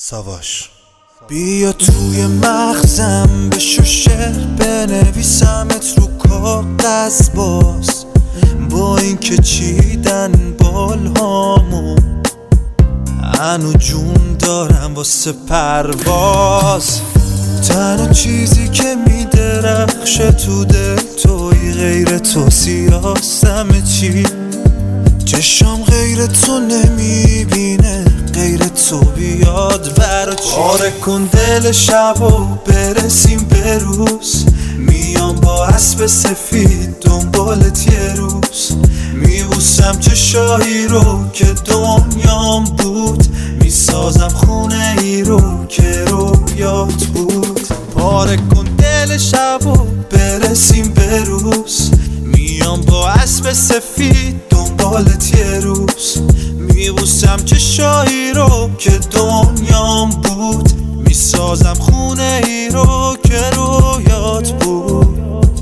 ساواش بیا توی مغزم بشو شعر بنویسمت رو کاغذ باز، با اینکه چیدن بالهامو هنو جون دارم واسه پرواز. تنها چیزی که میدرخشه تو دل توی، غیر تو سیاستم چی؟ چشم غیر تو نمیبینه، غیر تو بیاد برا چی؟ پاره کن دل شب و برسیم به روز، میام با اسب سفید دنبالت یه روز، میبوسم چشایی رو که دنیام بود، میسازم خونه ای رو که رویات بود. پاره کن دل شب و برسیم به روز، میام با اسب سفید دنبالت یه روز، میبوسم چشایی رو که دنیام بود، میسازم خونه ای رو که رویات بود.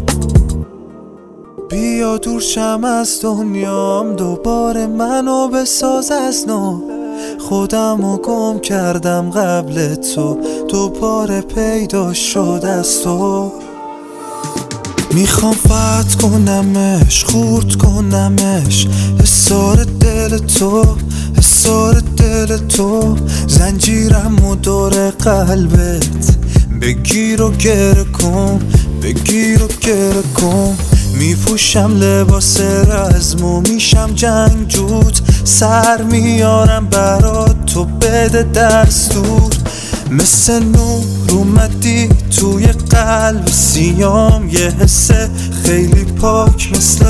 بیا دور شم از دنیام، دوباره منو بساز از نو، خودمو گم کردم قبل تو، دوباره پیدا شد از تو. میخوام فتح کنمش، خورد کنمش، حسار دل تو، حسار دل تو، زنجیرم و دور قلبت بگیر و گره کن، بگیر و گره کن. میپوشم لباس رزم و میشم جنگجوت، سر میارم برات تو بده دستور، مثل نور اومدی توی قلب سیام، یه حس خیلی پاک مثل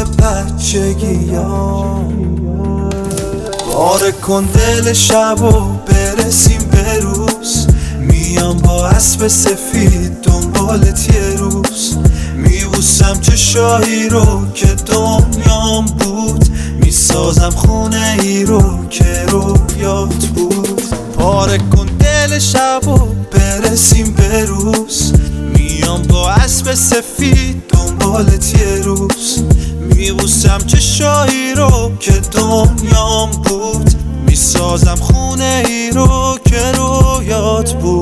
بچگیام. پاره کن دل شب و برسیم به روز، میام با اسب سفید دنبالت یه روز، میبوسم چشایی رو که دنیام بود، میسازم خونه ای رو که رویات بود. پاره کن دل شب و برسیم به روز، میام با اسب سفید دنبالت یه روز، میبوسم چشایی رو که دنیام بود، میسازم خونه ای رو که رویات بود.